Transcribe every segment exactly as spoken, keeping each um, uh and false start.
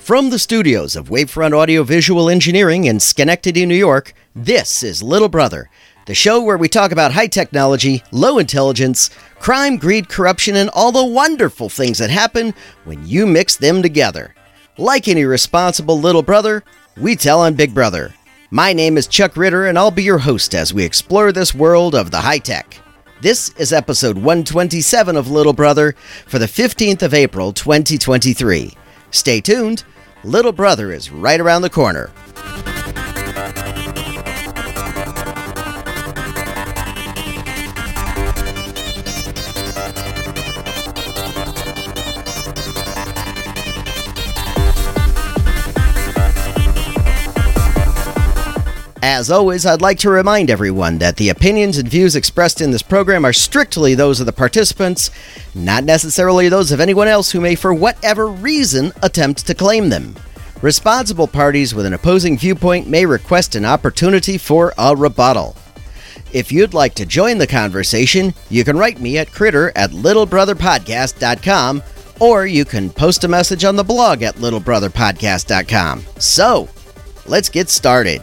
From the studios of Wavefront Audiovisual Engineering in Schenectady, New York, this is Little Brother, the show where we talk about high technology, low intelligence, crime, greed, corruption, and all the wonderful things that happen when you mix them together. Like any responsible little brother, we tell on Big Brother. My name is Chuck Ritter, and I'll be your host as we explore this world of the high tech. This is episode one twenty-seven of Little Brother for the fifteenth of April, twenty twenty-three. Stay tuned. Little Brother is right around the corner. As always, I'd like to remind everyone that the opinions and views expressed in this program are strictly those of the participants, not necessarily those of anyone else who may for whatever reason attempt to claim them. Responsible parties with an opposing viewpoint may request an opportunity for a rebuttal. If you'd like to join the conversation, you can write me at critter at little brother podcast dot com, or you can post a message on the blog at little brother podcast dot com. So, let's get started.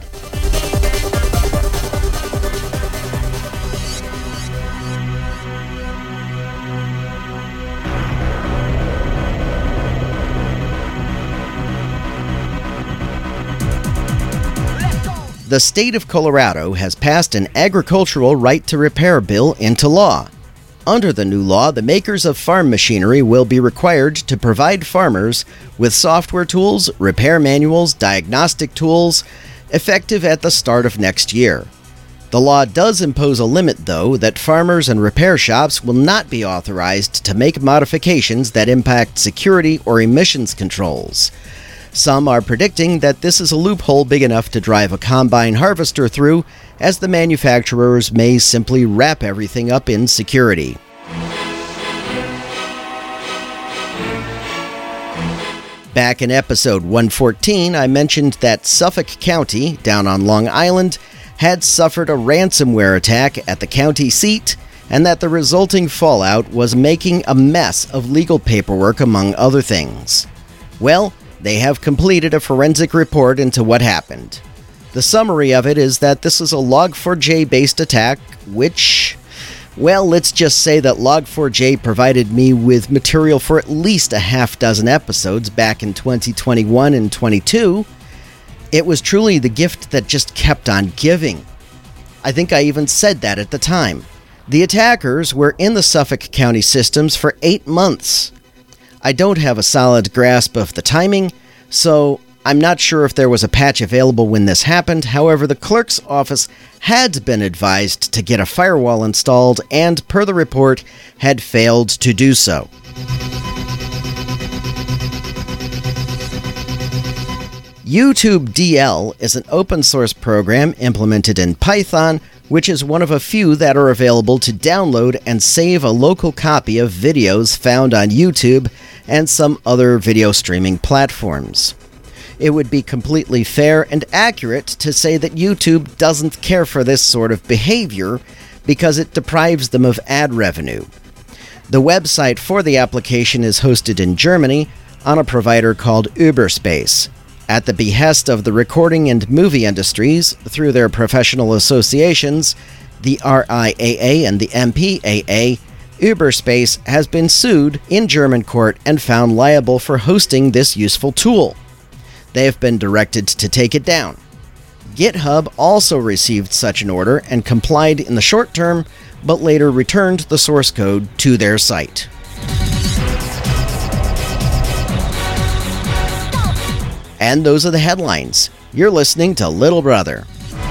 The state of Colorado has passed an agricultural right to repair bill into law. Under the new law, the makers of farm machinery will be required to provide farmers with software tools, repair manuals, diagnostic tools, effective at the start of next year. The law does impose a limit, though, that farmers and repair shops will not be authorized to make modifications that impact security or emissions controls. Some are predicting that this is a loophole big enough to drive a combine harvester through, as the manufacturers may simply wrap everything up in security. Back in episode one fourteen, I mentioned that Suffolk County, down on Long Island, had suffered a ransomware attack at the county seat, and that the resulting fallout was making a mess of legal paperwork, among other things. Well, they have completed a forensic report into what happened. The summary of it is that this is a log four j based attack, which, well, let's just say that log four j provided me with material for at least a half dozen episodes back in twenty twenty-one and twenty-two. It was truly the gift that just kept on giving. I think I even said that at the time. The attackers were in the Suffolk County systems for eight months. I don't have a solid grasp of the timing, so I'm not sure if there was a patch available when this happened. However, the clerk's office had been advised to get a firewall installed and, per the report, had failed to do so. YouTube D L is an open-source program implemented in Python, which is one of a few that are available to download and save a local copy of videos found on YouTube and some other video streaming platforms. It would be completely fair and accurate to say that YouTube doesn't care for this sort of behavior because it deprives them of ad revenue. The website for the application is hosted in Germany on a provider called Überspace. At the behest of the recording and movie industries, through their professional associations, the R I A A and the M P A A, Überspace has been sued in German court and found liable for hosting this useful tool. They have been directed to take it down. GitHub also received such an order and complied in the short term, but later returned the source code to their site. And those are the headlines. You're listening to Little Brother.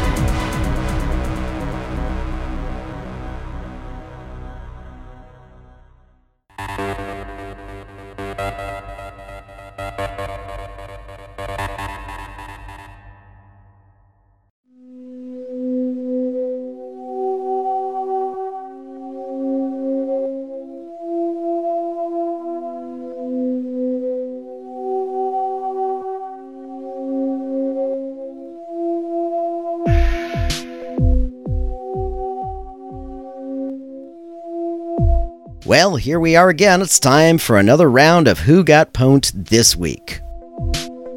Well, here we are again. It's time for another round of Who Got Pwned this week.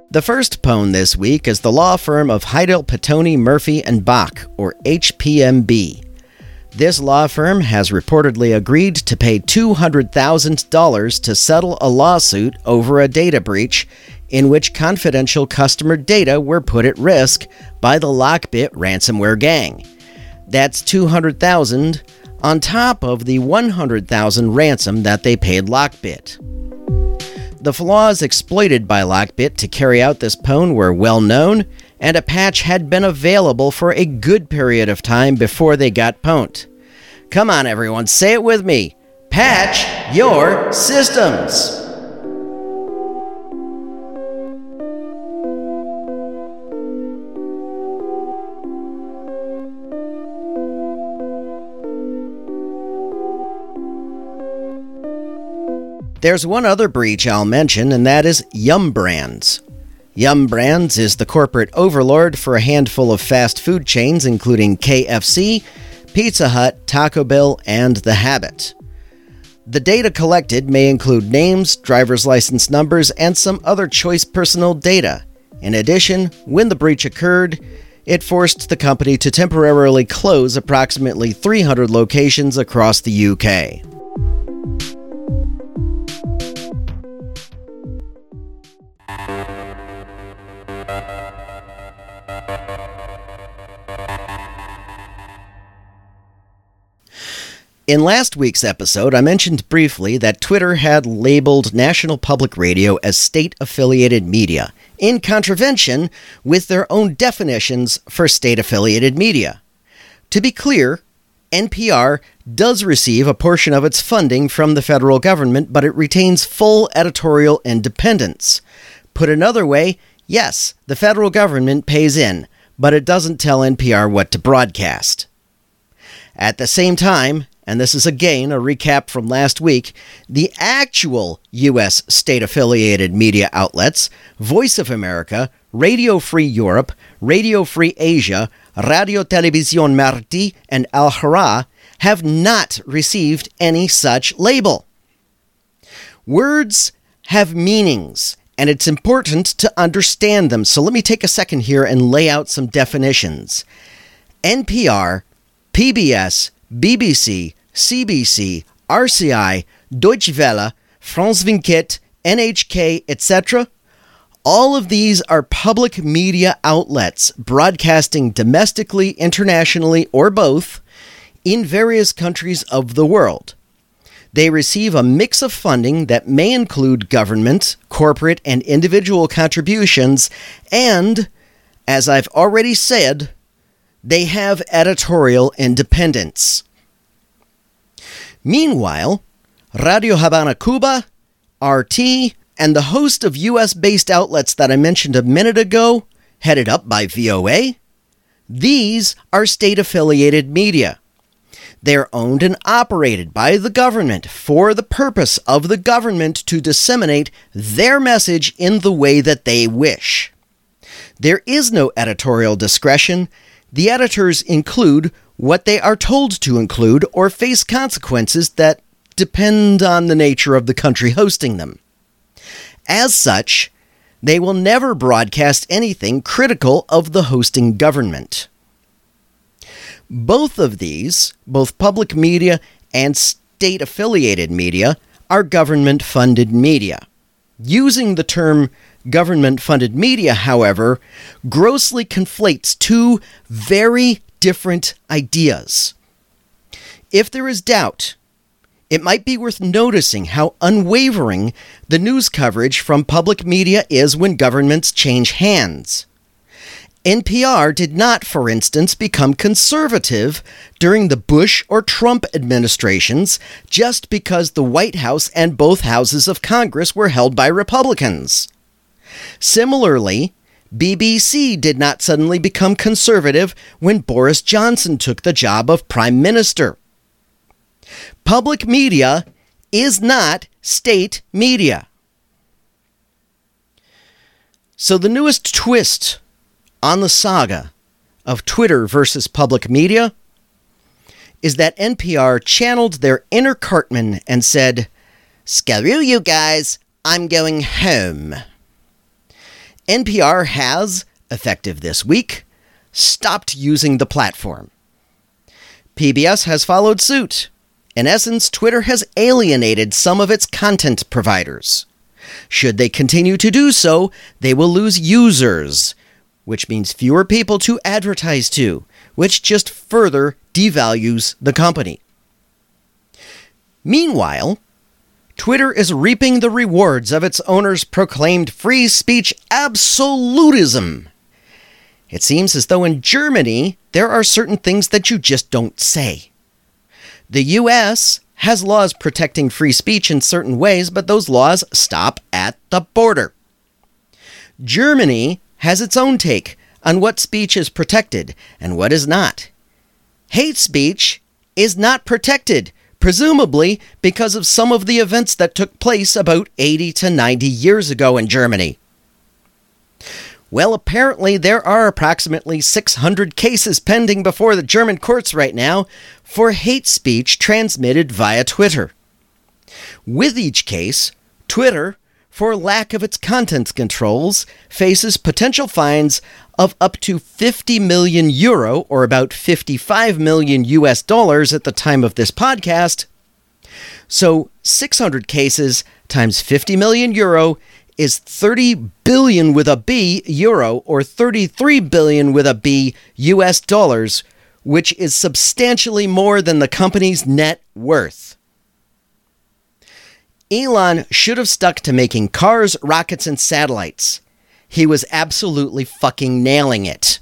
The first pwn this week is the law firm of Heidel, Petoni, Murphy and Bach, or H P M B. This law firm has reportedly agreed to pay two hundred thousand dollars to settle a lawsuit over a data breach in which confidential customer data were put at risk by the Lockbit ransomware gang. That's two hundred thousand dollars on top of the one hundred thousand dollars ransom that they paid Lockbit. The flaws exploited by Lockbit to carry out this pwn were well known, and a patch had been available for a good period of time before they got pwned. Come on everyone, say it with me. Patch your systems! There's one other breach I'll mention, and that is Yum Brands. Yum Brands is the corporate overlord for a handful of fast food chains, including K F C, Pizza Hut, Taco Bell, and The Habit. The data collected may include names, driver's license numbers, and some other choice personal data. In addition, when the breach occurred, it forced the company to temporarily close approximately three hundred locations across the U K. In last week's episode, I mentioned briefly that Twitter had labeled National Public Radio as state-affiliated media, in contravention with their own definitions for state-affiliated media. To be clear, N P R does receive a portion of its funding from the federal government, but it retains full editorial independence. Put another way, yes, the federal government pays in, but it doesn't tell N P R what to broadcast. At the same time, and this is again a recap from last week, the actual U S state-affiliated media outlets, Voice of America, Radio Free Europe, Radio Free Asia, Radio Televisión Martí, and Al Hurrah, have not received any such label. Words have meanings, and it's important to understand them, so let me take a second here and lay out some definitions. N P R, P B S, B B C, C B C, R C I, Deutsche Welle, France vingt-quatre, N H K, et cetera. All of these are public media outlets broadcasting domestically, internationally, or both in various countries of the world. They receive a mix of funding that may include government, corporate, and individual contributions, and, as I've already said, they have editorial independence. Meanwhile, Radio Habana Cuba, R T, and the host of U S-based outlets that I mentioned a minute ago, headed up by V O A, these are state-affiliated media. They're owned and operated by the government for the purpose of the government to disseminate their message in the way that they wish. There is no editorial discretion. The editors include what they are told to include or face consequences that depend on the nature of the country hosting them. As such, they will never broadcast anything critical of the hosting government. Both of these, both public media and state-affiliated media, are government-funded media. Using the term government-funded media, however, grossly conflates two very different ideas. If there is doubt, it might be worth noticing how unwavering the news coverage from public media is when governments change hands. N P R did not, for instance, become conservative during the Bush or Trump administrations just because the White House and both houses of Congress were held by Republicans. Similarly, B B C did not suddenly become conservative when Boris Johnson took the job of Prime Minister. Public media is not state media. So the newest twist on the saga of Twitter versus public media is that N P R channeled their inner Cartman and said, "Screw you guys, I'm going home." N P R has, effective this week, stopped using the platform. P B S has followed suit. In essence, Twitter has alienated some of its content providers. Should they continue to do so, they will lose users, which means fewer people to advertise to, which just further devalues the company. Meanwhile, Twitter is reaping the rewards of its owner's proclaimed free speech absolutism. It seems as though in Germany, there are certain things that you just don't say. The U S has laws protecting free speech in certain ways, but those laws stop at the border. Germany has its own take on what speech is protected and what is not. Hate speech is not protected, presumably because of some of the events that took place about eighty to ninety years ago in Germany. Well, apparently there are approximately six hundred cases pending before the German courts right now for hate speech transmitted via Twitter. With each case, Twitter, for lack of its content controls, faces potential fines of up to fifty million euro, or about fifty-five million U S dollars at the time of this podcast. So six hundred cases times fifty million euro is thirty billion with a B euro, or thirty-three billion with a B U S dollars, which is substantially more than the company's net worth. Elon should have stuck to making cars, rockets, and satellites. He was absolutely fucking nailing it.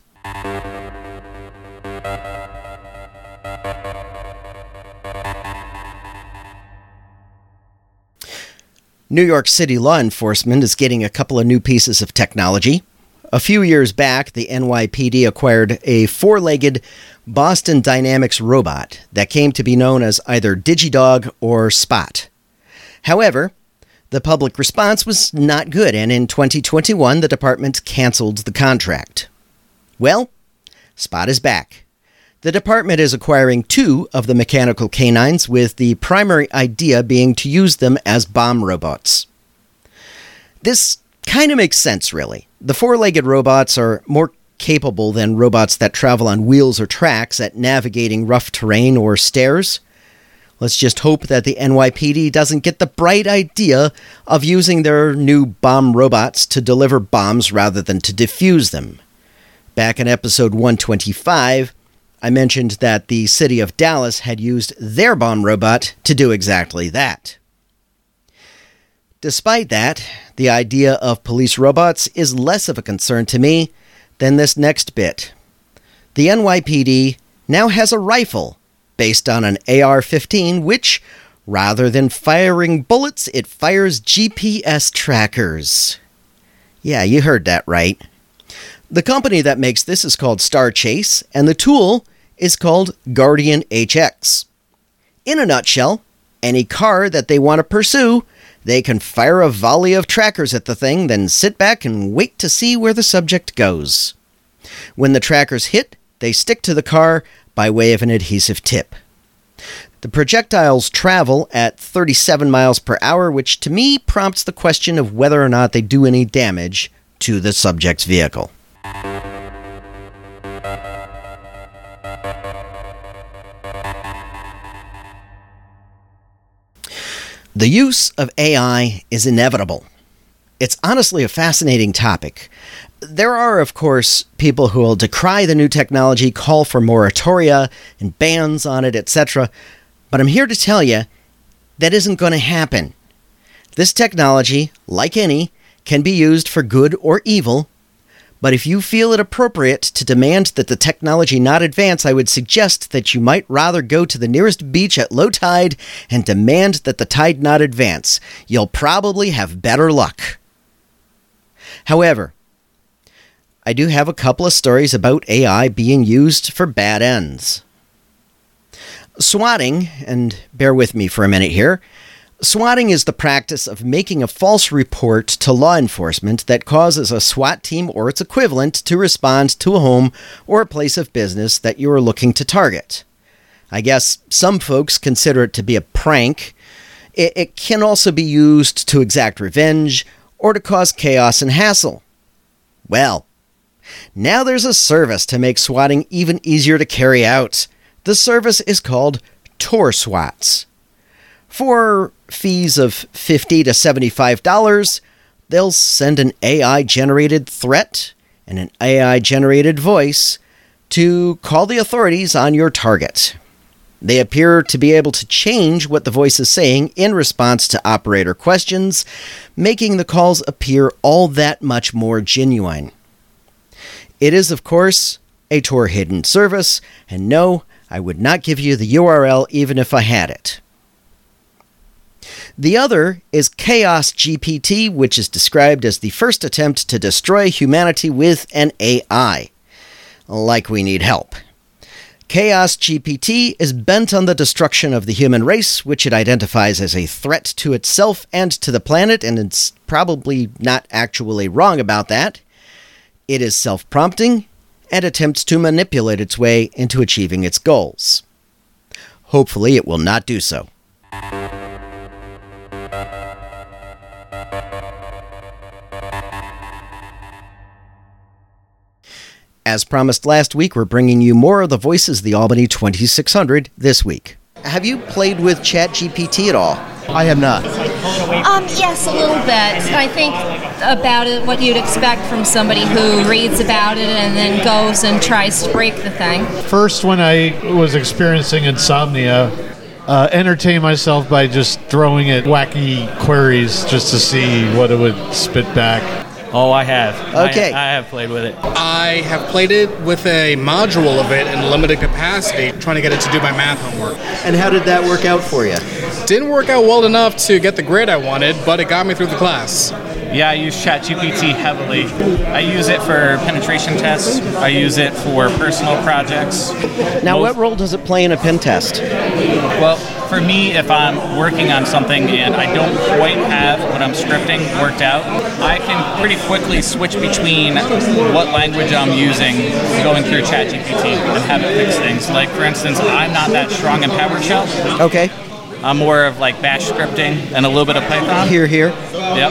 New York City law enforcement is getting a couple of new pieces of technology. A few years back, the N Y P D acquired a four-legged Boston Dynamics robot that came to be known as either DigiDog or Spot. However, the public response was not good, and in twenty twenty-one, the department canceled the contract. Well, Spot is back. The department is acquiring two of the mechanical canines, with the primary idea being to use them as bomb robots. This kind of makes sense, really. The four-legged robots are more capable than robots that travel on wheels or tracks at navigating rough terrain or stairs. Let's just hope that the N Y P D doesn't get the bright idea of using their new bomb robots to deliver bombs rather than to defuse them. Back in episode one twenty-five, I mentioned that the city of Dallas had used their bomb robot to do exactly that. Despite that, the idea of police robots is less of a concern to me than this next bit. The N Y P D now has a rifle based on an A R fifteen, which, rather than firing bullets, it fires G P S trackers. Yeah, you heard that right. The company that makes this is called Star Chase, and the tool is called Guardian H X. In a nutshell, any car that they want to pursue, they can fire a volley of trackers at the thing, then sit back and wait to see where the subject goes. When the trackers hit, they stick to the car by way of an adhesive tip. The projectiles travel at thirty-seven miles per hour, which to me prompts the question of whether or not they do any damage to the subject's vehicle. The use of A I is inevitable. It's honestly a fascinating topic. There are, of course, people who will decry the new technology, call for moratoria and bans on it, et cetera. But I'm here to tell you that isn't going to happen. This technology, like any, can be used for good or evil. But if you feel it appropriate to demand that the technology not advance, I would suggest that you might rather go to the nearest beach at low tide and demand that the tide not advance. You'll probably have better luck. However, I do have a couple of stories about A I being used for bad ends. Swatting, and bear with me for a minute here, swatting is the practice of making a false report to law enforcement that causes a SWAT team or its equivalent to respond to a home or a place of business that you are looking to target. I guess some folks consider it to be a prank. It, it can also be used to exact revenge or to cause chaos and hassle. Well, now there's a service to make swatting even easier to carry out. The service is called Tor Swats. For fees of fifty to seventy-five dollars, they'll send an A I-generated threat and an A I-generated voice to call the authorities on your target. They appear to be able to change what the voice is saying in response to operator questions, making the calls appear all that much more genuine. It is, of course, a Tor hidden service, and no, I would not give you the U R L even if I had it. The other is Chaos G P T, which is described as the first attempt to destroy humanity with an A I. Like we need help. Chaos G P T is bent on the destruction of the human race, which it identifies as a threat to itself and to the planet, and it's probably not actually wrong about that. It is self-prompting and attempts to manipulate its way into achieving its goals. Hopefully it will not do so. As promised last week, we're bringing you more of the Voices of the Albany twenty-six hundred this week. Have you played with ChatGPT at all? I have not. Um, yes, a little bit. I think about it, what you'd expect from somebody who reads about it and then goes and tries to break the thing. First, when I was experiencing insomnia, uh, entertain myself by just throwing it wacky queries just to see what it would spit back. Oh, I have. Okay. I, I have played with it. I have played it with a module of it in limited capacity, trying to get it to do my math homework. And how did that work out for you? Didn't work out well enough to get the grade I wanted, but it got me through the class. Yeah, I use ChatGPT heavily. I use it for penetration tests. I use it for personal projects. Now, Most, what role does it play in a pen test? Well, for me, if I'm working on something and I don't quite have what I'm scripting worked out, I can pretty quickly switch between what language I'm using going through ChatGPT and have it fix things. Like, for instance, I'm not that strong in PowerShell. Okay. I'm more of like bash scripting and a little bit of Python. Here, here. Yep.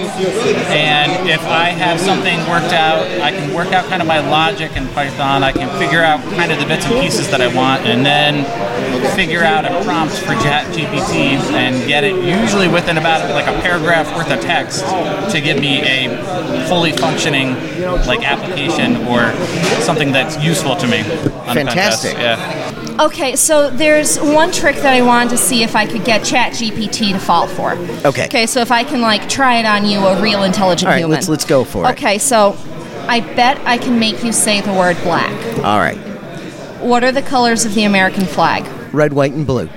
And if I have something worked out, I can work out kind of my logic in Python. I can figure out kind of the bits and pieces that I want, and then figure out a prompt for ChatGPT and get it usually within about like a paragraph worth of text to give me a fully functioning like application or something that's useful to me. On Fantastic. Yeah. Okay, so there's one trick that I wanted to see if I could get ChatGPT to fall for. Okay. Okay, so if I can like try it on you, a real intelligent All right, human. let's let's go for it. Okay, so I bet I can make you say the word black. All right. What are the colors of the American flag? Red, white, and blue.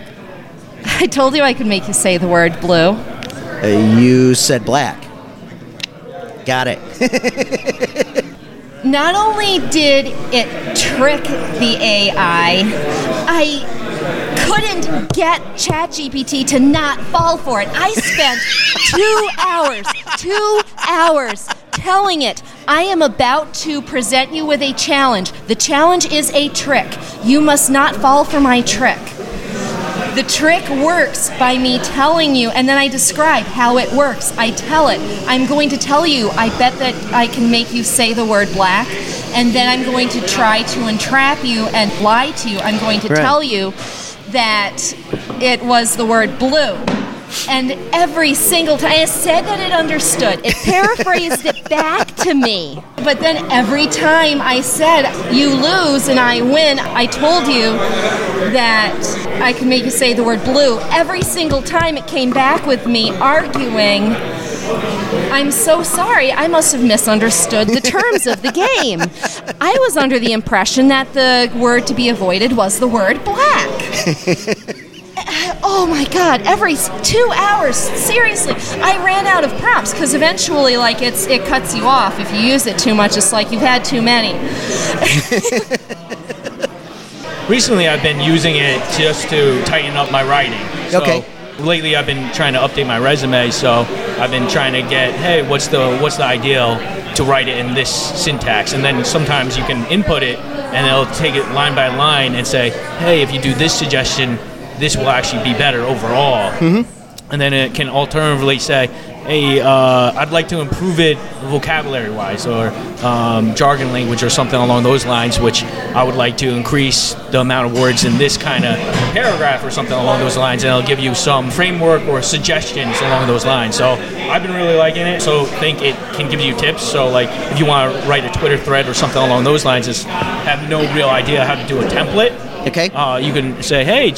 I told you I could make you say the word blue. Uh, you said black. Got it. Not only did it trick the A I, I couldn't get ChatGPT to not fall for it. I spent two hours, two hours telling it, I am about to present you with a challenge. The challenge is a trick. You must not fall for my trick. The trick works by me telling you, and then I describe how it works. I tell it, I'm going to tell you, I bet that I can make you say the word black, and then I'm going to try to entrap you and lie to you. I'm going to right. tell you that it was the word blue. And every single time, it said that it understood. It paraphrased it back to me. But then every time I said, you lose and I win, I told you that I can make you say the word blue. Every single time it came back with me arguing, I'm so sorry, I must have misunderstood the terms of the game. I was under the impression that the word to be avoided was the word black. Oh my God, every two hours, seriously. I ran out of prompts because eventually like it's it cuts you off if you use it too much. It's like you've had too many. Recently I've been using it just to tighten up my writing. So okay. Lately I've been trying to update my resume, so I've been trying to get, hey, what's the what's the ideal to write it in this syntax? And then sometimes you can input it and it'll take it line by line and say, hey, if you do this suggestion, this will actually be better overall. Mm-hmm. And then it can alternatively say, hey, uh, I'd like to improve it vocabulary-wise or um, jargon language or something along those lines, which I would like to increase the amount of words in this kind of paragraph or something along those lines, and it'll give you some framework or suggestions along those lines. So I've been really liking it, so think it can give you tips. So like if you want to write a Twitter thread or something along those lines, is have no real idea how to do a template. Okay. Uh, you can say, hey,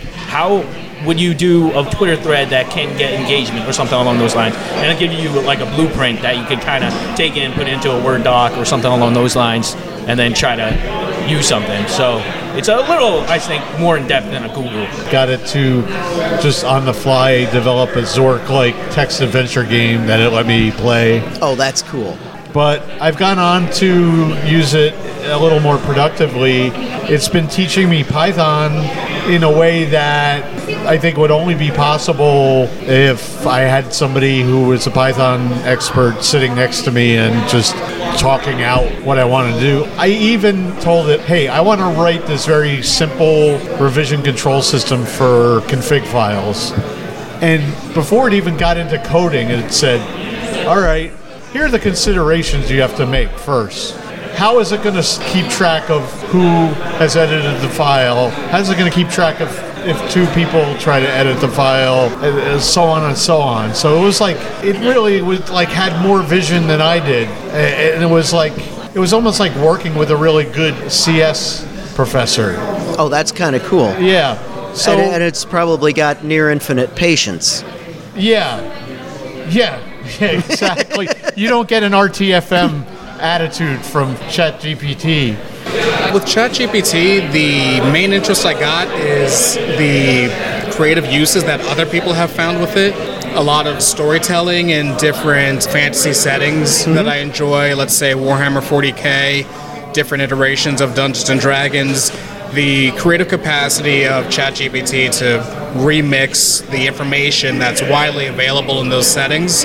how would you do a Twitter thread that can get engagement or something along those lines? And it'll give you like a blueprint that you can kind of take in, put it into a Word doc or something along those lines, and then try to use something. So it's a little, I think, more in depth than a Google. Got it to just on the fly develop a Zork-like text adventure game that it let me play. Oh, that's cool. But I've gone on to use it a little more productively. It's been teaching me Python in a way that I think would only be possible if I had somebody who was a Python expert sitting next to me and just talking out what I want to do. I even told it, hey, I want to write this very simple revision control system for config files. And before it even got into coding, it said, all right, here are the considerations you have to make first. How is it going to keep track of who has edited the file? How is it going to keep track of if two people try to edit the file, and so on and so on? So it was like, it really was like had more vision than I did. And it was like, it was almost like working with a really good C S professor. Oh, that's kind of cool. Yeah. So, and, and it's probably got near infinite patience. Yeah. Yeah. Yeah, exactly. You don't get an R T F M attitude from ChatGPT. With ChatGPT, the main interest I got is the creative uses that other people have found with it. A lot of storytelling in different fantasy settings mm-hmm. that I enjoy. Let's say Warhammer forty K, different iterations of Dungeons and Dragons. The creative capacity of ChatGPT to remix the information that's widely available in those settings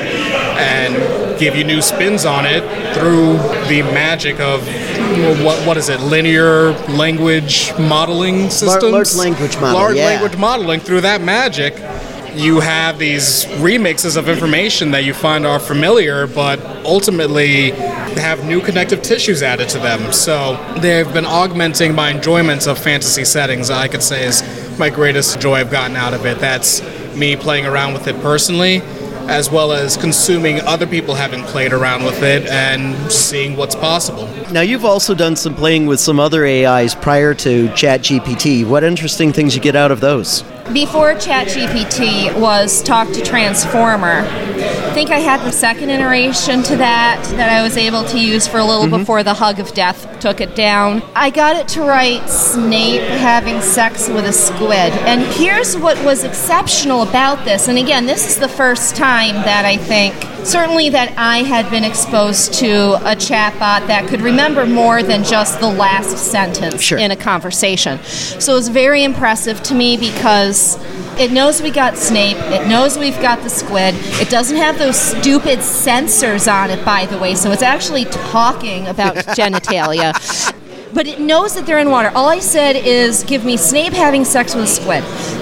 and give you new spins on it through the magic of what what is it? Linear language modeling systems? Large language modeling. Large yeah. language modeling. Through that magic, you have these remixes of information that you find are familiar, but ultimately have new connective tissues added to them. So they've been augmenting my enjoyment of fantasy settings, I could say is my greatest joy I've gotten out of it. That's me playing around with it personally, as well as consuming other people having played around with it and seeing what's possible. Now, you've also done some playing with some other A Is prior to ChatGPT. What interesting things you get out of those? Before ChatGPT was Talk to Transformer. I think I had the second iteration to that that I was able to use for a little mm-hmm. before the Hug of Death took it down. I got it to write Snape having sex with a squid. And here's what was exceptional about this. And again, this is the first time that I think, certainly that I had been exposed to a chatbot that could remember more than just the last sentence sure. in a conversation. So it was very impressive to me because it knows we got Snape, it knows we've got the squid, it doesn't have those stupid sensors on it, by the way, so it's actually talking about genitalia. But it knows that they're in water. All I said is, give me Snape having sex with a squid.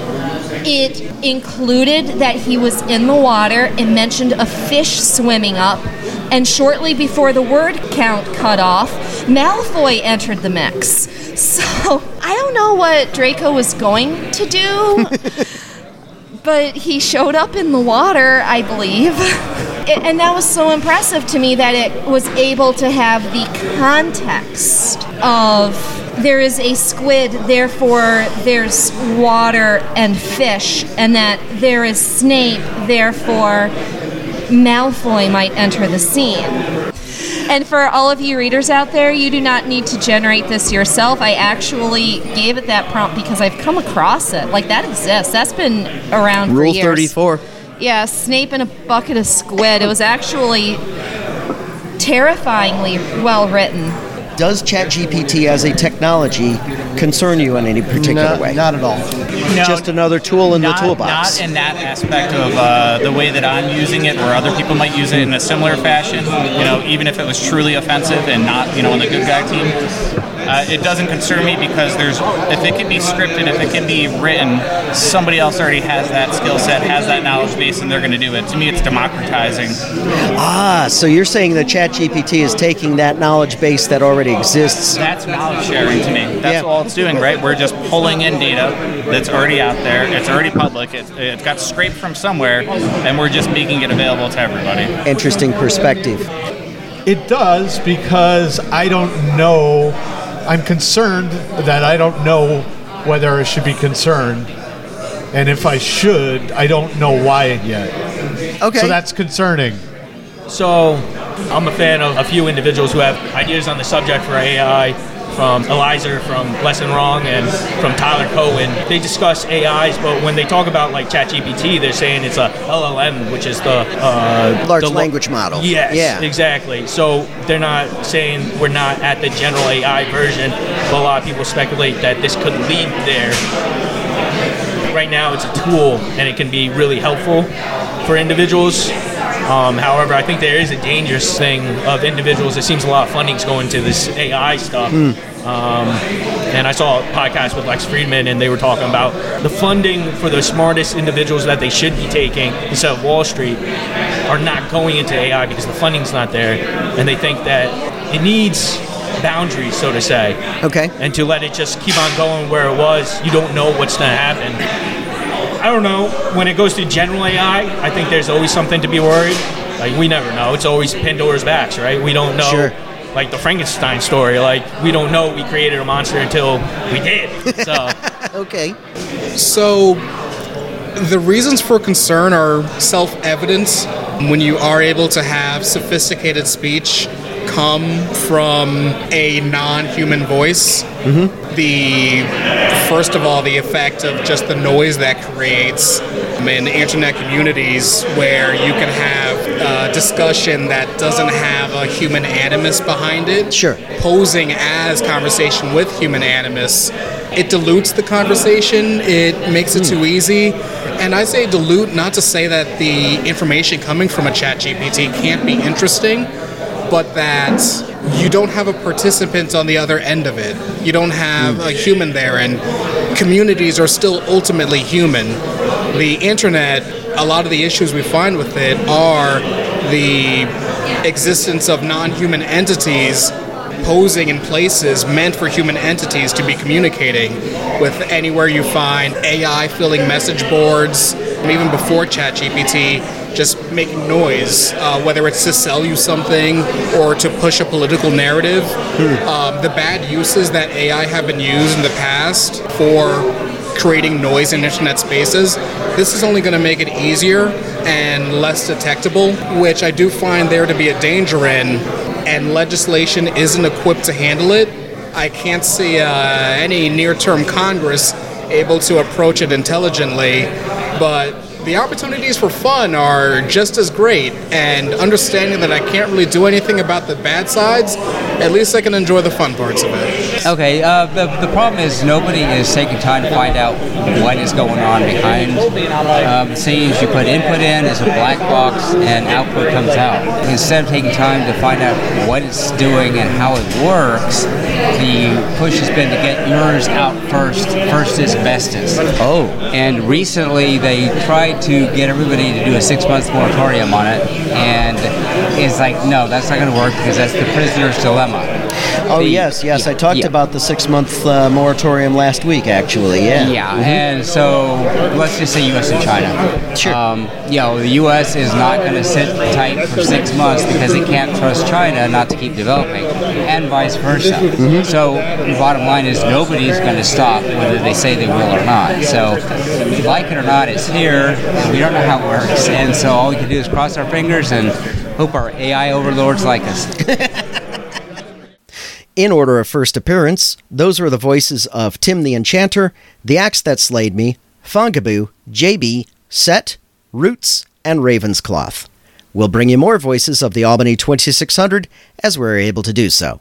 It included that he was in the water. It mentioned a fish swimming up. And shortly before the word count cut off, Malfoy entered the mix. So I don't know what Draco was going to do, but he showed up in the water, I believe. It, and that was so impressive to me that it was able to have the context of there is a squid, therefore there's water and fish, and that there is Snape, therefore Malfoy might enter the scene. And for all of you readers out there, you do not need to generate this yourself. I actually gave it that prompt because I've come across it. Like, that exists. That's been around Rule for years. thirty-four. Yeah, Snape in a bucket of squid. It was actually terrifyingly well written. Does ChatGPT as a technology concern you in any particular no, way? Not at all. No, just another tool in not, the toolbox. Not in that aspect of uh, the way that I'm using it, or other people might use it in a similar fashion. You know, even if it was truly offensive and not, you know, on the good guy team. Uh, it doesn't concern me because there's, if it can be scripted, if it can be written, somebody else already has that skill set, has that knowledge base, and they're going to do it. To me, it's democratizing. Ah, so you're saying that ChatGPT is taking that knowledge base that already exists. That's knowledge sharing to me. That's Yeah. all it's doing, right? We're just pulling in data that's already out there. It's already public. It's, it got scraped from somewhere, and we're just making it available to everybody. Interesting perspective. It does, because I don't know. I'm concerned that I don't know whether I should be concerned. And if I should, I don't know why yet. Okay. So that's concerning. So, I'm a fan of a few individuals who have ideas on the subject for A I, from Eliza from Less Than Wrong and from Tyler Cohen. They discuss A Is, but when they talk about like ChatGPT, they're saying it's a L L M, which is the uh, Large the lo- language model. Yes, Yeah. exactly. So they're not saying we're not at the general A I version, but a lot of people speculate that this could lead there. Right now, it's a tool, and it can be really helpful for individuals. Um, however, I think there is a dangerous thing of individuals. It seems a lot of funding's going to this A I stuff. Mm. Um, and I saw a podcast with Lex Friedman, and they were talking about the funding for the smartest individuals that they should be taking instead of Wall Street are not going into A I because the funding's not there. And they think that it needs boundaries, so to say. Okay. And to let it just keep on going where it was, you don't know what's going to happen. I don't know. When it goes to general A I, I think there's always something to be worried. Like, we never know. It's always Pandora's box, right? We don't know. Sure. Like the Frankenstein story. Like, we don't know we created a monster until we did. So, Okay. So, the reasons for concern are self-evident when you are able to have sophisticated speech come from a non-human voice. Mm-hmm. The first of all, the effect of just the noise that creates in internet communities, where you can have a discussion that doesn't have a human animus behind it, Sure. posing as conversation with human animus. It dilutes the conversation. It makes it too easy. And I say dilute not to say that the information coming from a ChatGPT can't be interesting, but that you don't have a participant on the other end of it. You don't have a human there, and communities are still ultimately human. The internet, a lot of the issues we find with it are the existence of non-human entities posing in places meant for human entities to be communicating with. Anywhere you find A I filling message boards, and even before ChatGPT, just making noise, uh, whether it's to sell you something or to push a political narrative. Hmm. Um, the bad uses that A I have been used in the past for creating noise in internet spaces, this is only going to make it easier and less detectable, which I do find there to be a danger in, and legislation isn't equipped to handle it. I can't see uh, any near-term Congress able to approach it intelligently, but the opportunities for fun are just as great, and understanding that I can't really do anything about the bad sides, at least I can enjoy the fun parts of it. Okay, uh, the, the problem is nobody is taking time to find out what is going on behind um, the scenes. You put input in, it's a black box, and output comes out. Instead of taking time to find out what it's doing and how it works, the push has been to get yours out first. First is bestest. Oh. And recently they tried to get everybody to do a six-month moratorium on it, and it's like, no, that's not going to work because that's the prisoner's dilemma. Oh, The- yes, yes. yeah, I talked yeah. about the six-month uh, moratorium last week, actually, yeah. Yeah, and so let's just say U S and China. Sure. Um, you know, the U S is not going to sit tight for six months because it can't trust China not to keep developing, and vice versa. Mm-hmm. So the bottom line is nobody's going to stop whether they say they will or not. So like it or not, it's here, and we don't know how it works, and so all we can do is cross our fingers and hope our A I overlords like us. In order of first appearance, those were the voices of Tim the Enchanter, The Axe That Slayed Me, Fongaboo, J B, Set, Roots, and Ravenscloth. We'll bring you more voices of the Albany twenty-six hundred as we're able to do so.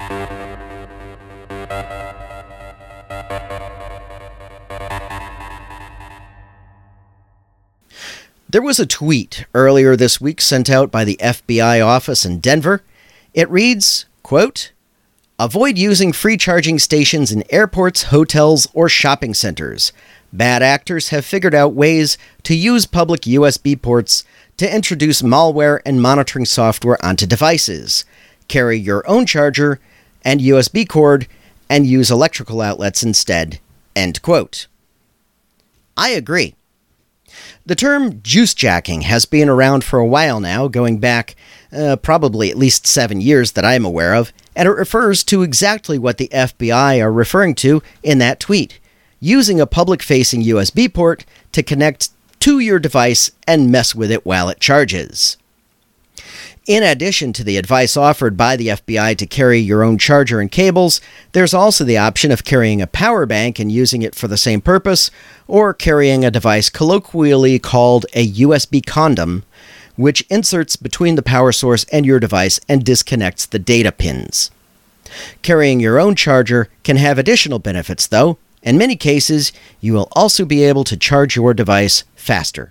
There was a tweet earlier this week sent out by the F B I office in Denver. It reads, quote, Avoid using free charging stations in airports, hotels, or shopping centers. Bad actors have figured out ways to use public U S B ports to introduce malware and monitoring software onto devices. Carry your own charger and U S B cord and use electrical outlets instead." End quote. I agree. The term juice jacking has been around for a while now, going back uh, probably at least seven years that I'm aware of, and it refers to exactly what the F B I are referring to in that tweet: using a public-facing U S B port to connect to your device and mess with it while it charges. In addition to the advice offered by the F B I to carry your own charger and cables, there's also the option of carrying a power bank and using it for the same purpose, or carrying a device colloquially called a U S B condom, which inserts between the power source and your device and disconnects the data pins. Carrying your own charger can have additional benefits, though. In many cases, you will also be able to charge your device faster.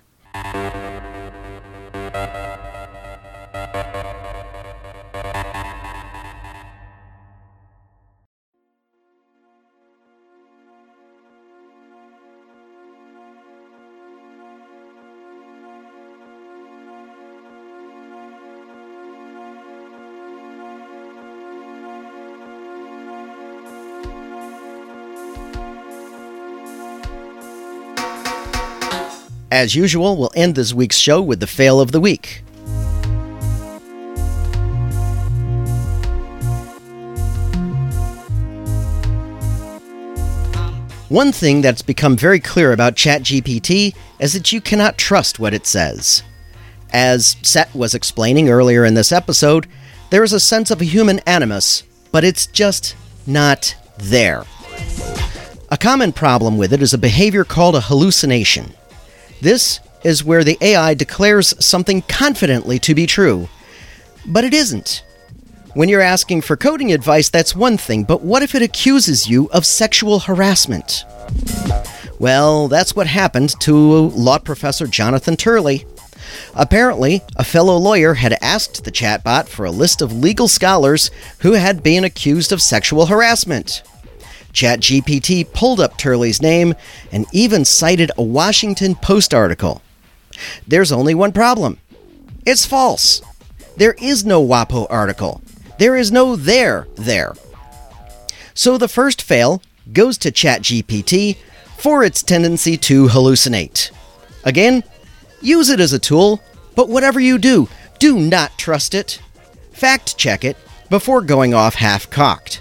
As usual, we'll end this week's show with the fail of the week. One thing that's become very clear about ChatGPT is that you cannot trust what it says. As Seth was explaining earlier in this episode, there is a sense of a human animus, but it's just not there. A common problem with it is a behavior called a hallucination. This is where the A I declares something confidently to be true, but it isn't. When you're asking for coding advice, that's one thing, but what if it accuses you of sexual harassment? Well, that's what happened to law professor Jonathan Turley. Apparently, a fellow lawyer had asked the chatbot for a list of legal scholars who had been accused of sexual harassment. ChatGPT pulled up Turley's name and even cited a Washington Post article. There's only one problem. It's false. There is no WAPO article. There is no there there. So the first fail goes to ChatGPT for its tendency to hallucinate. Again, use it as a tool, but whatever you do, do not trust it. Fact check it before going off half-cocked.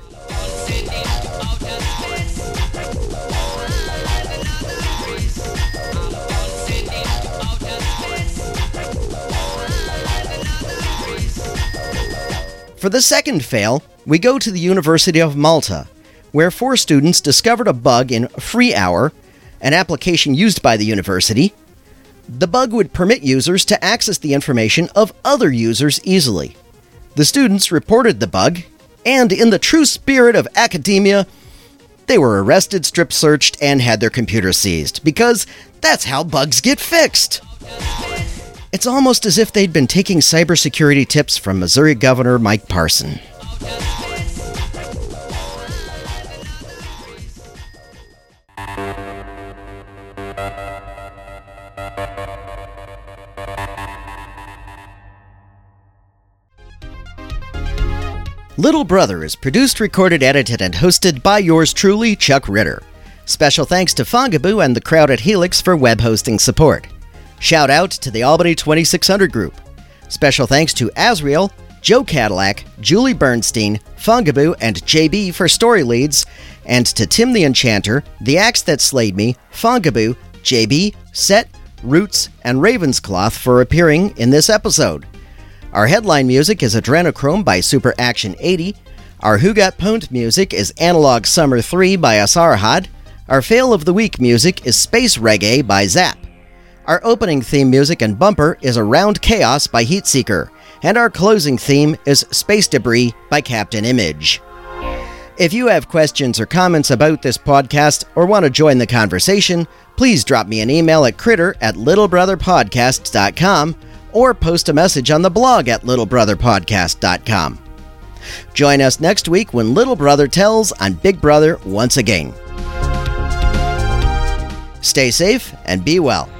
For the second fail, we go to the University of Malta, where four students discovered a bug in FreeHour, an application used by the university. The bug would permit users to access the information of other users easily. The students reported the bug, and in the true spirit of academia, they were arrested, strip-searched, and had their computers seized, because that's how bugs get fixed. It's almost as if they'd been taking cybersecurity tips from Missouri Governor Mike Parson. Little Brother is produced, recorded, edited, and hosted by yours truly, Chuck Ritter. Special thanks to Fongaboo and the crowd at Helix for web hosting support. Shout out to the Albany twenty-six hundred group. Special thanks to Azriel, Joe Cadillac, Julie Bernstein, Fongaboo, and J B for story leads, and to Tim the Enchanter, The Axe That Slayed Me, Fongaboo, J B, Set, Roots, and Ravenscloth for appearing in this episode. Our headline music is Adrenochrome by Super Action eighty. Our Who Got Pwned music is Analog Summer three by Asarhad. Our Fail of the Week music is Space Reggae by Zap. Our opening theme music and bumper is Around Chaos by Heatseeker, and our closing theme is Space Debris by Captain Image. If you have questions or comments about this podcast or want to join the conversation, please drop me an email at critter at littlebrotherpodcast dot com or post a message on the blog at littlebrotherpodcast dot com. Join us next week when Little Brother tells on Big Brother once again. Stay safe and be well.